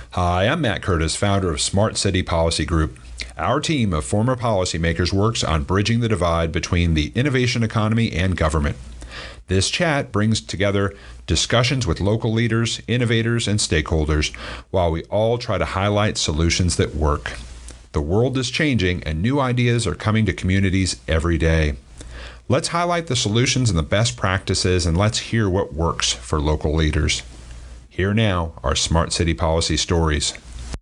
Hi, I'm Matt Curtis, founder of Smart City Policy Group. Our team of former policymakers works on bridging the divide between the innovation economy and government. This chat brings together discussions with local leaders, innovators, and stakeholders while we all try to highlight solutions that work. The world is changing and new ideas are coming to communities every day. Let's highlight the solutions and the best practices, and let's hear what works for local leaders. Here now are Smart City Policy Stories.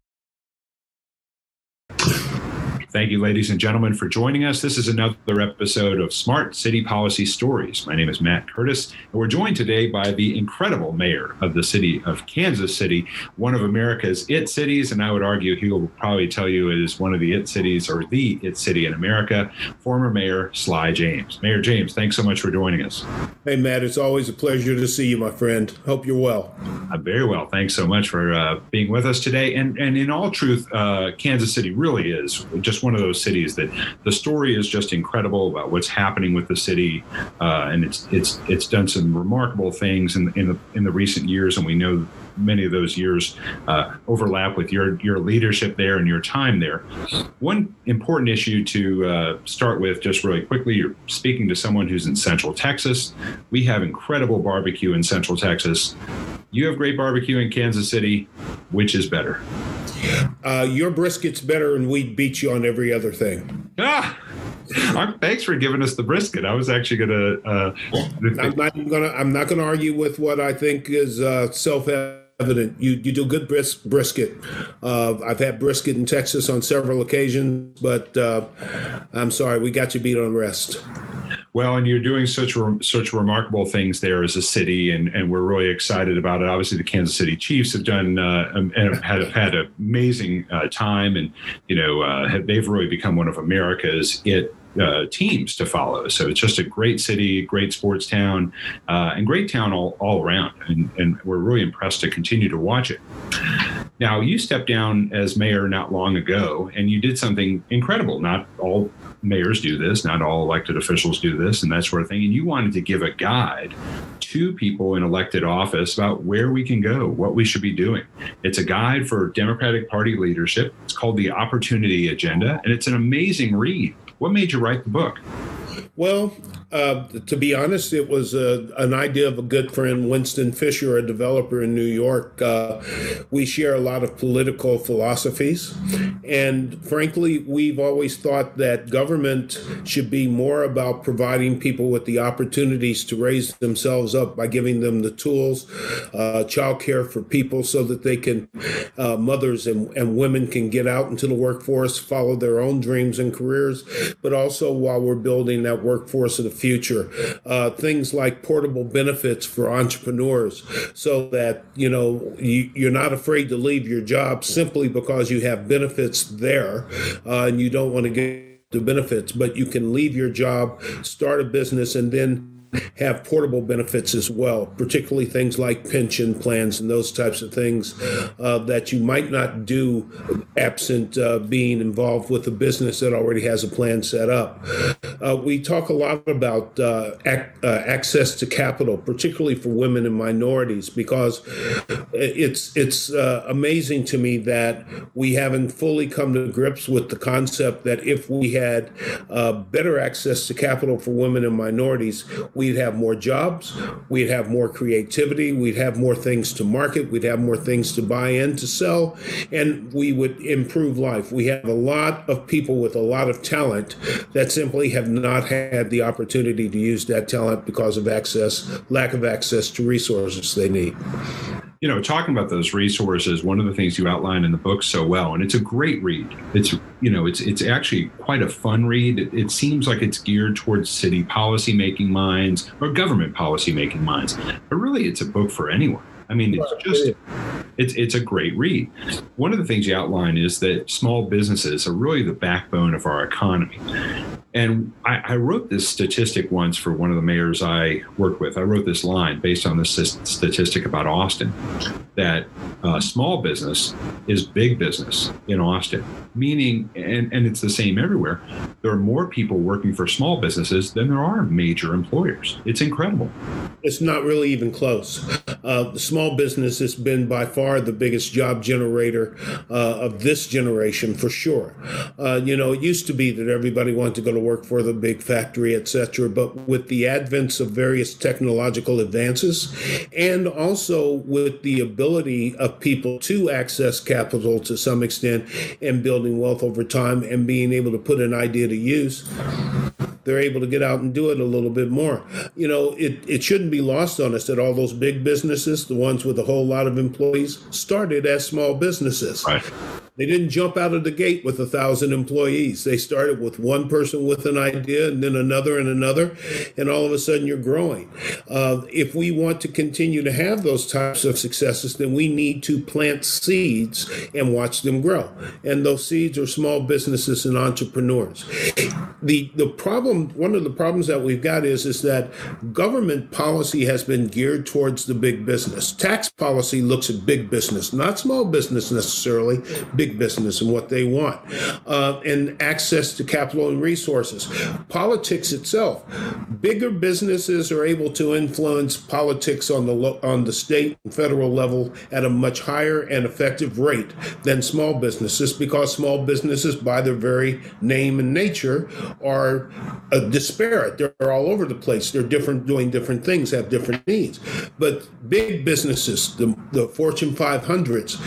Thank you, ladies and gentlemen, for joining us. This is another episode of Smart City Policy Stories. My name is Matt Curtis, and we're joined today by the incredible mayor of the city of Kansas City, one of America's IT cities, and I would argue he will probably tell you it is one of the IT cities or the IT city in America, former Mayor Sly James. Mayor James, thanks so much for joining us. Hey, Matt, it's always a pleasure to see you, my friend. Hope you're well. I'm very well. Thanks so much for being with us today. And in all truth, Kansas City really is just one of those cities that the story is just incredible about what's happening with the city, and it's done some remarkable things in the recent years, and we know many of those years overlap with your leadership there and your time there. One important issue to start with, just really quickly, you're speaking to someone who's in Central Texas. We have incredible barbecue in Central Texas. You have great barbecue in Kansas City. Which is better? Your brisket's better, and we beat you on every other thing. Thanks for giving us the brisket. I was actually gonna. I'm not gonna argue with what I think is self-evident. You do good brisket. I've had brisket in Texas on several occasions, but I'm sorry, we got you beat on the rest. Well, and you're doing such remarkable things there as a city, and we're really excited about it. Obviously, the Kansas City Chiefs have done and have had an amazing time, and they've really become one of America's teams to follow. So it's just a great city, great sports town, and great town all around. And we're really impressed to continue to watch it. Now, you stepped down as mayor not long ago, and you did something incredible. Not all mayors do this, not all elected officials do this, and that sort of thing. And you wanted to give a guide to people in elected office about where we can go, what we should be doing. It's a guide for Democratic Party leadership. It's called the Opportunity Agenda, and it's an amazing read. What made you write the book? Well, to be honest, it was an idea of a good friend, Winston Fisher, a developer in New York. We share a lot of political philosophies. And frankly, we've always thought that government should be more about providing people with the opportunities to raise themselves up by giving them the tools, childcare for people so that they can, mothers and women can get out into the workforce, follow their own dreams and careers, but also while we're building that workforce of the future, things like portable benefits for entrepreneurs, so that you're not afraid to leave your job simply because you have benefits there, and you don't want to get the benefits, but you can leave your job, start a business, and then have portable benefits as well, particularly things like pension plans and those types of things that you might not do absent being involved with a business that already has a plan set up. We talk a lot about access to capital, particularly for women and minorities, because it's amazing to me that we haven't fully come to grips with the concept that if we had better access to capital for women and minorities, we'd have more jobs, we'd have more creativity, we'd have more things to market, we'd have more things to buy in, to sell, and we would improve life. We have a lot of people with a lot of talent that simply have not had the opportunity to use that talent because of lack of access to resources they need. Talking about those resources, one of the things you outline in the book so well, and it's a great read. It's actually quite a fun read. It seems like it's geared towards city policymaking minds or government policymaking minds, but really it's a book for anyone. I mean, it's a great read. One of the things you outline is that small businesses are really the backbone of our economy. And I wrote this statistic once for one of the mayors I worked with. I wrote this line based on this statistic about Austin, that Small business is big business in Austin, meaning, and it's the same everywhere. There are more people working for small businesses than there are major employers. It's incredible. It's not really even close. The small business has been by far the biggest job generator of this generation, for sure. It used to be that everybody wanted to go to work for the big factory, et cetera. But with the advents of various technological advances, and also with the ability of people to access capital to some extent and building wealth over time and being able to put an idea to use, they're able to get out and do it a little bit more. It shouldn't be lost on us that all those big businesses, the ones with a whole lot of employees, started as small businesses. Right. They didn't jump out of the gate with 1,000 employees. They started with one person with an idea and then another and another, and all of a sudden you're growing. If we want to continue to have those types of successes, then we need to plant seeds and watch them grow. And those seeds are small businesses and entrepreneurs. The problem, one of the problems that we've got is that government policy has been geared towards the big business. Tax policy looks at big business, not small business necessarily, big business and what they want, and access to capital and resources. Politics itself, bigger businesses are able to influence politics on the state and federal level at a much higher and effective rate than small businesses, because small businesses, by their very name and nature, are disparate. They're all over the place. They're different, doing different things, have different needs. But big businesses, the Fortune 500s,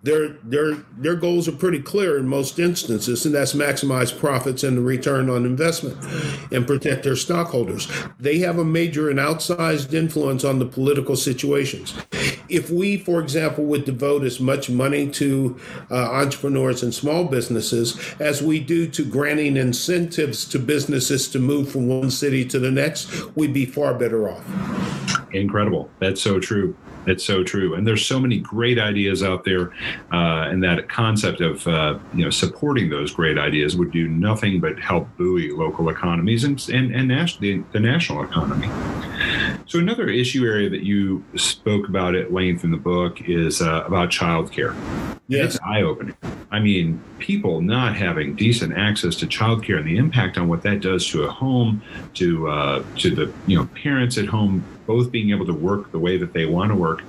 their goals are pretty clear in most instances, and that's maximize profits and the return on investment and protect their stockholders. They have a major and outsized influence on the political situations. If we, for example, would devote as much money to entrepreneurs and small businesses as we do to granting incentives to businesses to move from one city to the next, we'd be far better off. Incredible. That's so true. It's so true. And there's so many great ideas out there. And that concept of, supporting those great ideas would do nothing but help buoy local economies and the national economy. So another issue area that you spoke about at length in the book is about childcare. Yes. It's eye-opening. I mean, people not having decent access to childcare and the impact on what that does to a home, to the parents at home, both being able to work the way that they want to work.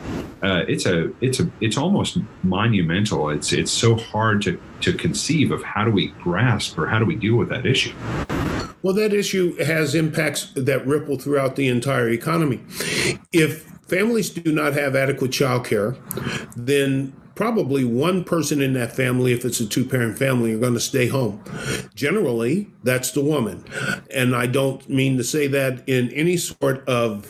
It's almost monumental. It's so hard to conceive of how do we grasp or how do we deal with that issue. Well, that issue has impacts that ripple throughout the entire economy. If families do not have adequate child care, then probably one person in that family, if it's a two-parent family, are going to stay home. Generally, that's the woman. And I don't mean to say that in any sort of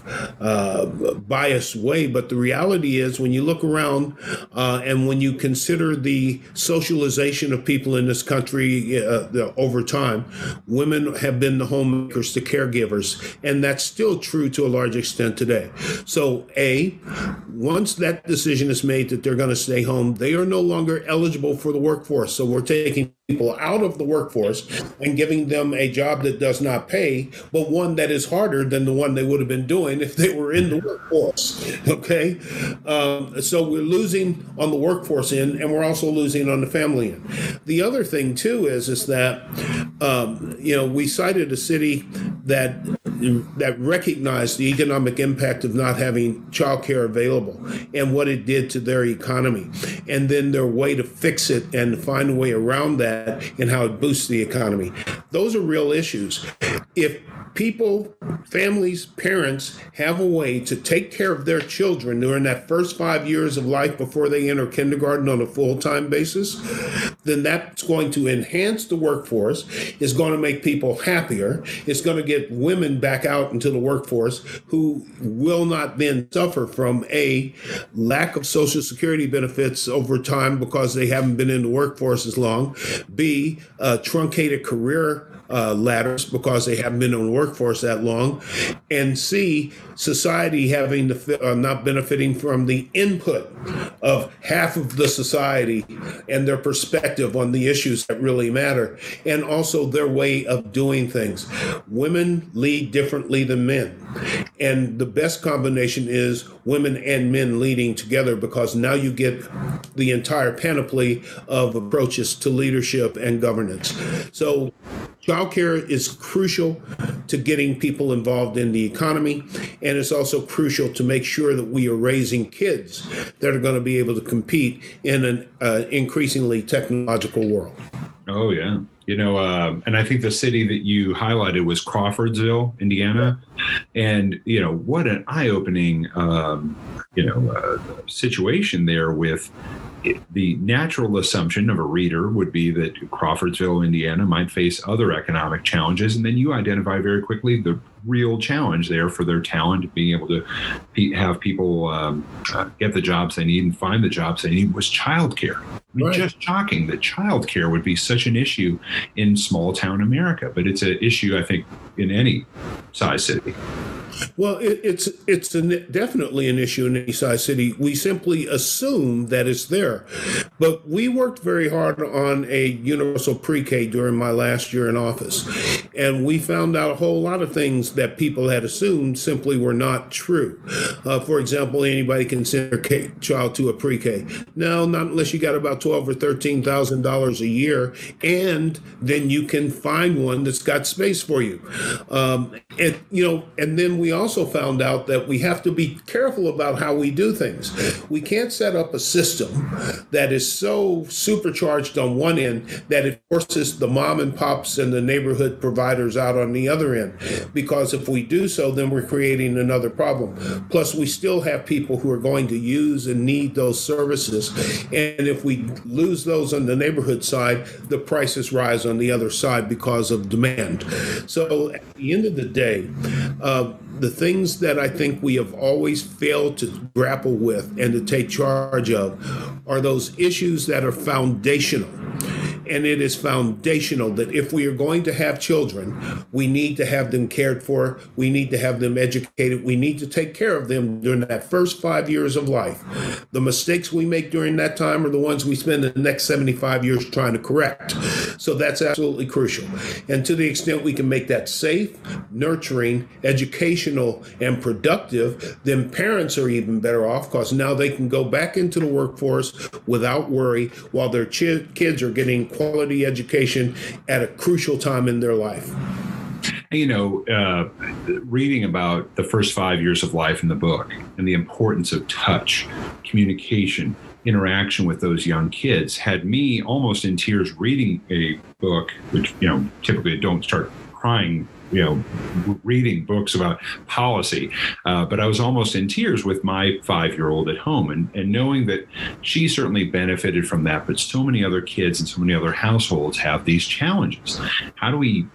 biased way, but the reality is when you look around and when you consider the socialization of people in this country over time, women have been the homemakers, the caregivers, and that's still true to a large extent today. So once that decision is made that they're going to stay home, they are no longer eligible for the workforce. So we're taking people out of the workforce and giving them a job that does not pay, but one that is harder than the one they would have been doing if they were in the workforce. Okay. So we're losing on the workforce end, and we're also losing on the family end. The other thing too is that, we cited a city that recognized the economic impact of not having childcare available and what it did to their economy, and then their way to fix it and find a way around that and how it boosts the economy. Those are real issues. If people, families, parents have a way to take care of their children during that first 5 years of life before they enter kindergarten on a full-time basis, then that's going to enhance the workforce. It's going to make people happier. It's going to get women back out into the workforce who will not then suffer from a lack of Social Security benefits over time because they haven't been in the workforce as long, B, truncated career ladders because they haven't been in the workforce that long, and C, society having not benefiting from the input of half of the society and their perspective on the issues that really matter, and also their way of doing things. Women lead differently than men. And the best combination is women and men leading together, because now you get the entire panoply of approaches to leadership and governance. So childcare is crucial to getting people involved in the economy, and it's also crucial to make sure that we are raising kids that are going to be able to compete in an increasingly technological world. Oh, yeah. And I think the city that you highlighted was Crawfordsville, Indiana. And, what an eye-opening, situation there with the natural assumption of a reader would be that Crawfordsville, Indiana might face other economic challenges. And then you identify very quickly the real challenge there for their talent, being able to have people get the jobs they need and find the jobs they need, was childcare. Right. Just shocking that childcare would be such an issue in small town America, but it's an issue, I think, in any size city. Well, it's definitely an issue in any size city. We simply assume that it's there. But we worked very hard on a universal pre-K during my last year in office. And we found out a whole lot of things that people had assumed simply were not true. For example, anybody can send their child to a pre-K. No, not unless you got about $12,000 or $13,000 a year. And then you can find one that's got space for you. And then we also found out that we have to be careful about how we do things. We can't set up a system that is so supercharged on one end that it forces the mom and pops and the neighborhood providers out on the other end. Because if we do so, then we're creating another problem. Plus, we still have people who are going to use and need those services. And if we lose those on the neighborhood side, the prices rise on the other side because of demand. So at the end of the day, the things that I think we have always failed to grapple with and to take charge of are those issues that are foundational. And it is foundational that if we are going to have children, we need to have them cared for. We need to have them educated. We need to take care of them during that first 5 years of life. The mistakes we make during that time are the ones we spend the next 75 years trying to correct. So that's absolutely crucial. And to the extent we can make that safe, nurturing, educational, and productive, then parents are even better off, because now they can go back into the workforce without worry while their kids are getting quality education at a crucial time in their life. Reading about the first 5 years of life in the book and the importance of touch, communication, interaction with those young kids had me almost in tears reading a book, which, typically don't start crying reading books about policy. But I was almost in tears with my 5-year-old at home and knowing that she certainly benefited from that, but so many other kids and so many other households have these challenges. How do we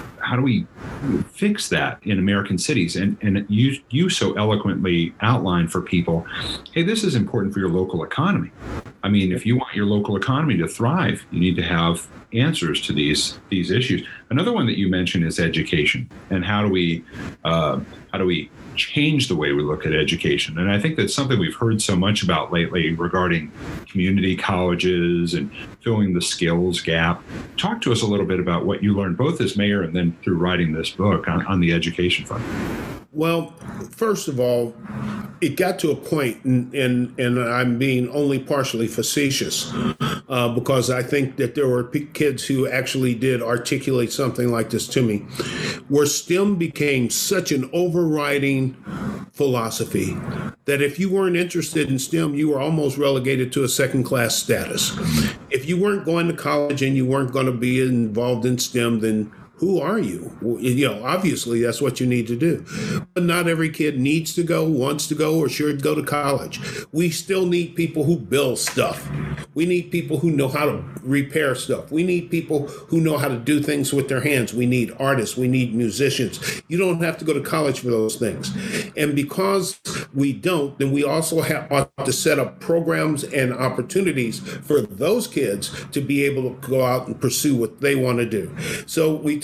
fix that in American cities? And you so eloquently outlined for people, hey, this is important for your local economy. I mean, if you want your local economy to thrive, you need to have answers to these issues. Another one that you mentioned is education, and how do we change the way we look at education? And I think that's something we've heard so much about lately regarding community colleges and filling the skills gap. Talk to us a little bit about what you learned both as mayor and then through writing this book on the education front. Well, first of all, it got to a point, and I'm being only partially facetious, because I think that there were kids who actually did articulate something like this to me, where STEM became such an overriding philosophy that if you weren't interested in STEM, you were almost relegated to a second-class status. If you weren't going to college and you weren't going to be involved in STEM, then who are you? Obviously, that's what you need to do. But not every kid needs to go, wants to go, or should go to college. We still need people who build stuff. We need people who know how to repair stuff. We need people who know how to do things with their hands. We need artists. We need musicians. You don't have to go to college for those things. And because we don't, then we also ought to set up programs and opportunities for those kids to be able to go out and pursue what they want to do. So we talk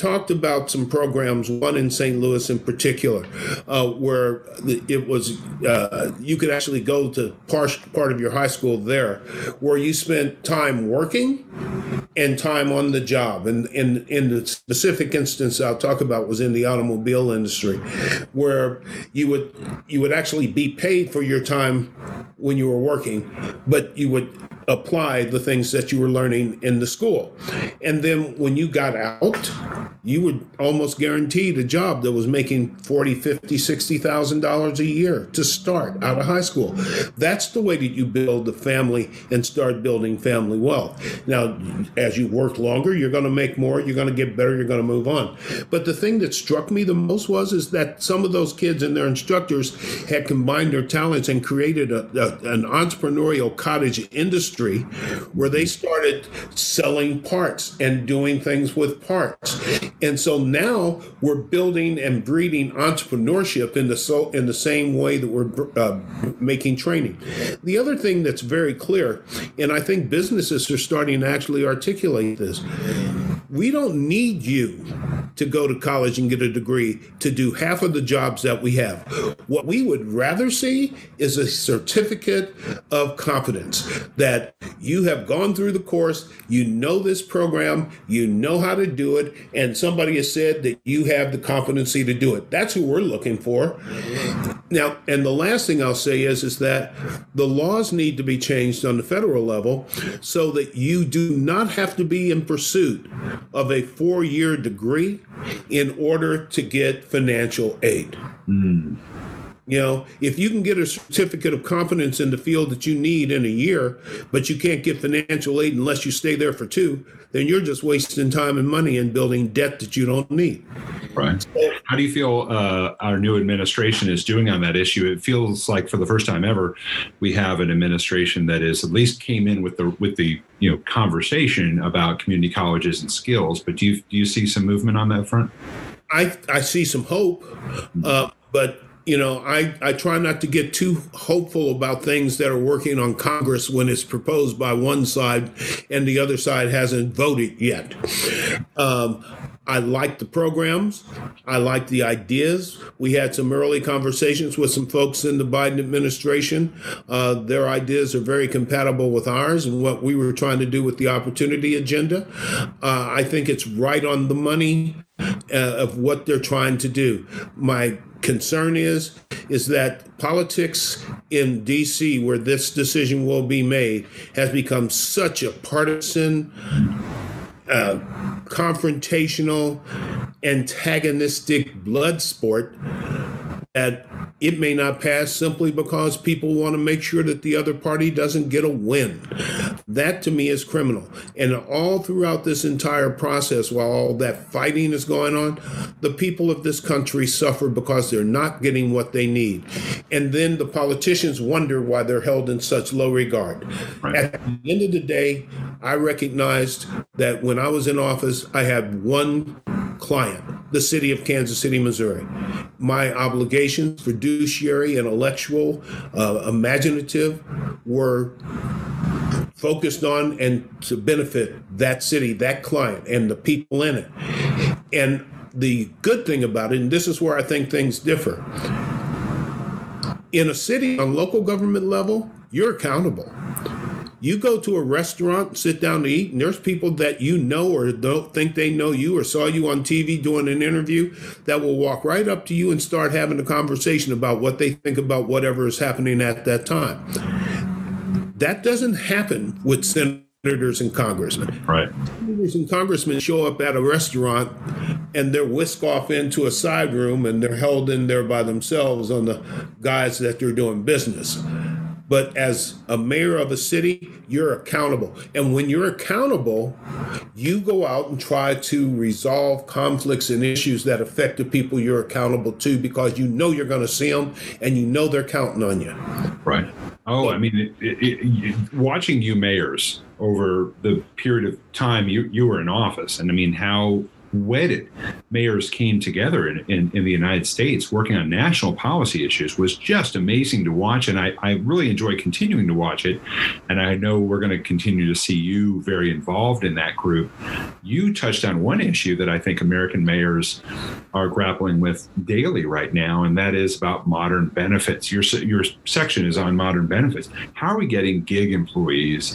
talked about some programs, one in St. Louis in particular, where it was you could actually go to part of your high school there, where you spent time working and time on the job. And in the specific instance I'll talk about was in the automobile industry, where you would actually be paid for your time when you were working, but you would apply the things that you were learning in the school. And then when you got out, you would almost guaranteed a job that was making $40,000, $50,000, $60,000 a year to start out of high school. That's the way that you build a family and start building family wealth. Now, as you work longer, you're going to make more, you're going to get better, you're going to move on. But the thing that struck me the most is that some of those kids and their instructors had combined their talents and created an entrepreneurial cottage industry where they started selling parts and doing things with parts. And so now we're building and breeding entrepreneurship in the same way that we're making training. The other thing that's very clear, and I think businesses are starting to actually articulate this, we don't need you to go to college and get a degree to do half of the jobs that we have. What we would rather see is a certificate of competence that you have gone through the course, you know this program, you know how to do it, and somebody has said that you have the competency to do it. That's who we're looking for. Now, and the last thing I'll say is that the laws need to be changed on the federal level so that you do not have to be in pursuit of a 4-year degree in order to get financial aid. You know, if you can get a certificate of competence in the field that you need in a year, but you can't get financial aid unless you stay there for 2, then you're just wasting time and money and building debt that you don't need. Right. How do you feel our new administration is doing on that issue? It feels like for the first time ever, we have an administration that is at least came in with the conversation about community colleges and skills. But do you see some movement on that front? I see some hope, but I try not to get too hopeful about things that are working on Congress when it's proposed by one side and the other side hasn't voted yet. I like the programs. I like the ideas. We had some early conversations with some folks in the Biden administration. Their ideas are very compatible with ours and what we were trying to do with the opportunity agenda. I think it's right on the money of what they're trying to do. My concern is that politics in D.C., where this decision will be made, has become such a partisan, confrontational, antagonistic blood sport that it may not pass simply because people want to make sure that the other party doesn't get a win. That to me is criminal. And all throughout this entire process, while all that fighting is going on, the people of this country suffer because they're not getting what they need. And then the politicians wonder why they're held in such low regard. Right. At the end of the day, I recognized that when I was in office, I had one client, the city of Kansas City, Missouri. My obligations, fiduciary, intellectual, imaginative, were focused on and to benefit that city, that client, and the people in it. And the good thing about it, and this is where I think things differ, in a city on local government level, you're accountable. You go to a restaurant, sit down to eat, and there's people that you know or don't think they know you or saw you on TV doing an interview that will walk right up to you and start having a conversation about what they think about whatever is happening at that time. That doesn't happen with senators and congressmen. Right. Senators and congressmen show up at a restaurant and they're whisked off into a side room and they're held in there by themselves on the guise that they're doing business. But as a mayor of a city, you're accountable. And when you're accountable, you go out and try to resolve conflicts and issues that affect the people you're accountable to because you know you're going to see them and you know they're counting on you. Right. Oh, I mean, watching you mayors over the period of time you were in office, and I mean, how wedded mayors came together in the United States working on national policy issues was just amazing to watch. And I really enjoy continuing to watch it. And I know we're going to continue to see you very involved in that group. You touched on one issue that I think American mayors are grappling with daily right now, and that is about modern benefits. Your section is on modern benefits. How are we getting gig employees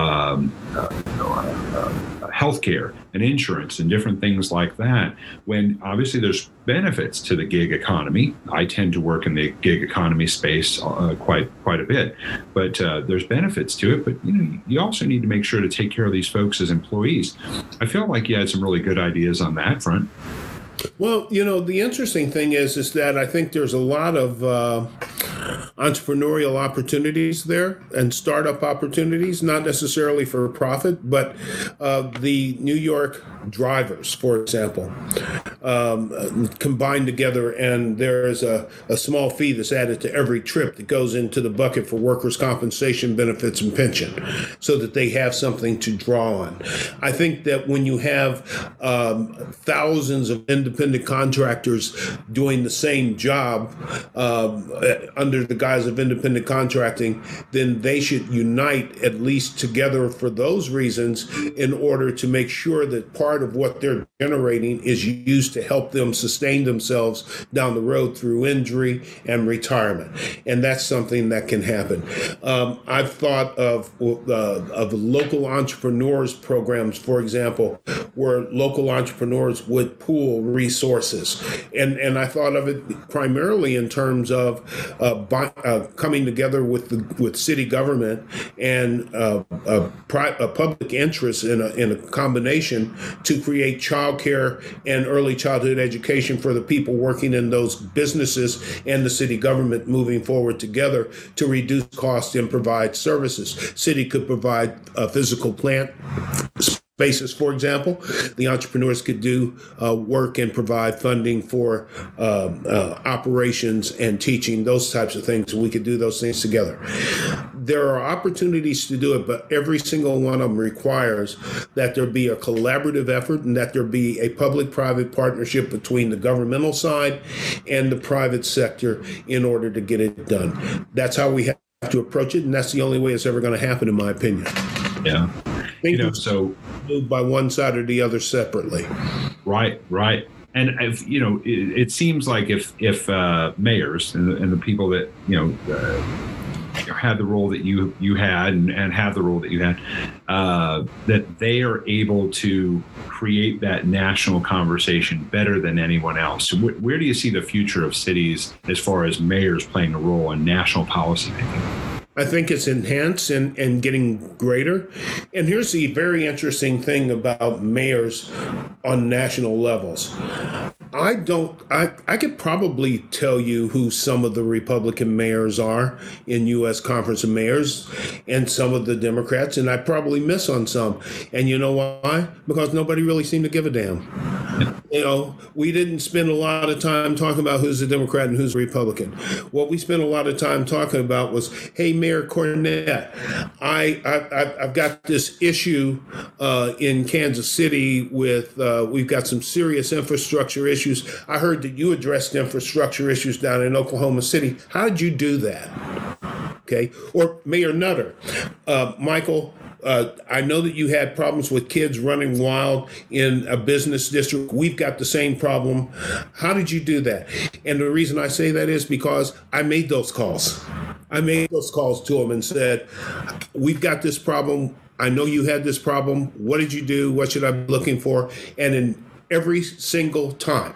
healthcare and insurance and different things like that, when obviously there's benefits to the gig economy? I tend to work in the gig economy space quite a bit, but there's benefits to it. But you also need to make sure to take care of these folks as employees. I feel like you had some really good ideas on that front. Well, the interesting thing is that I think there's a lot of entrepreneurial opportunities there and startup opportunities, not necessarily for profit, but the New York drivers, for example, combined together, and there is a small fee that's added to every trip that goes into the bucket for workers' compensation benefits and pension, so that they have something to draw on. I think that when you have thousands of independent contractors doing the same job under the guise of independent contracting, then they should unite at least together for those reasons in order to make sure that part of what they're generating is used to help them sustain themselves down the road through injury and retirement. And that's something that can happen. I've thought of local entrepreneurs programs, for example, where local entrepreneurs would pool resources. And I thought of it primarily in terms of coming together with city government and a public interest in a combination to create childcare and early childhood education for the people working in those businesses and the city government moving forward together to reduce costs and provide services. City could provide a physical plant spaces, for example. The entrepreneurs could do work and provide funding for operations and teaching, those types of things. We could do those things together. There are opportunities to do it, but every single one of them requires that there be a collaborative effort and that there be a public-private partnership between the governmental side and the private sector in order to get it done. That's how we have to approach it, and that's the only way it's ever going to happen, in my opinion. Yeah. So moved by one side or the other separately. Right. And it seems like if mayors and the people that had the role that you had and have the role that you had, that they are able to create that national conversation better than anyone else. Where do you see the future of cities as far as mayors playing a role in national policy making? I think it's enhanced and getting greater. And here's the very interesting thing about mayors on national levels. I could probably tell you who some of the Republican mayors are in U.S. Conference of Mayors and some of the Democrats, and I probably miss on some. And you know why? Because nobody really seemed to give a damn. We didn't spend a lot of time talking about who's a Democrat and who's a Republican. What we spent a lot of time talking about was, hey, Mayor Cornett, I've got this issue in Kansas City with, we've got some serious infrastructure issues. I heard that you addressed infrastructure issues down in Oklahoma City. How did you do that? Okay. Or Mayor Nutter, Michael, I know that you had problems with kids running wild in a business district. We've got the same problem. How did you do that? And the reason I say that is because I made those calls. I made those calls to them and said, we've got this problem. I know you had this problem. What did you do? What should I be looking for? And in every single time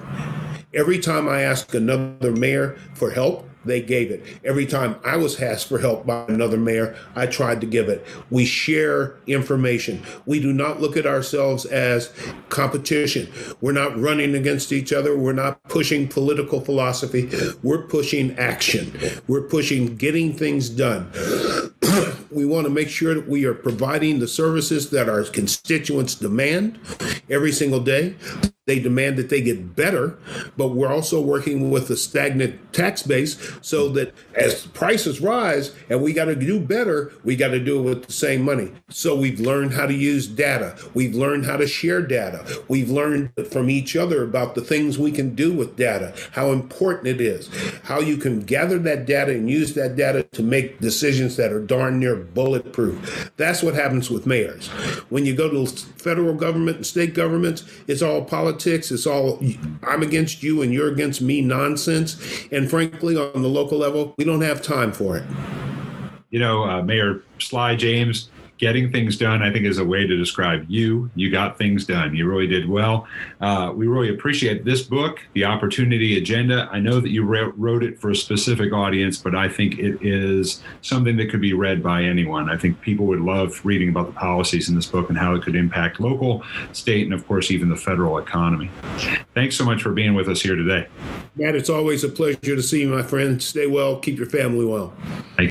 I asked another mayor for help, they gave it. Every time I was asked for help by another mayor, I tried to give it. We share information. We do not look at ourselves as competition. We're not running against each other. We're not pushing political philosophy. We're pushing action. We're pushing getting things done. We want to make sure that we are providing the services that our constituents demand every single day. They demand that they get better, but we're also working with a stagnant tax base so that as prices rise and we got to do better, we got to do it with the same money. So we've learned how to use data. We've learned how to share data. We've learned from each other about the things we can do with data, how important it is, how you can gather that data and use that data to make decisions that are darn near bulletproof. That's what happens with mayors. When you go to federal government and state governments, it's all politics. It's all I'm against you and you're against me nonsense. And frankly, on the local level, we don't have time for it. Mayor Sly James, getting things done, I think, is a way to describe you. You got things done. You really did well. We really appreciate this book, The Opportunity Agenda. I know that you wrote it for a specific audience, but I think it is something that could be read by anyone. I think people would love reading about the policies in this book and how it could impact local, state, and of course, even the federal economy. Thanks so much for being with us here today. Matt, it's always a pleasure to see you, my friend. Stay well. Keep your family well.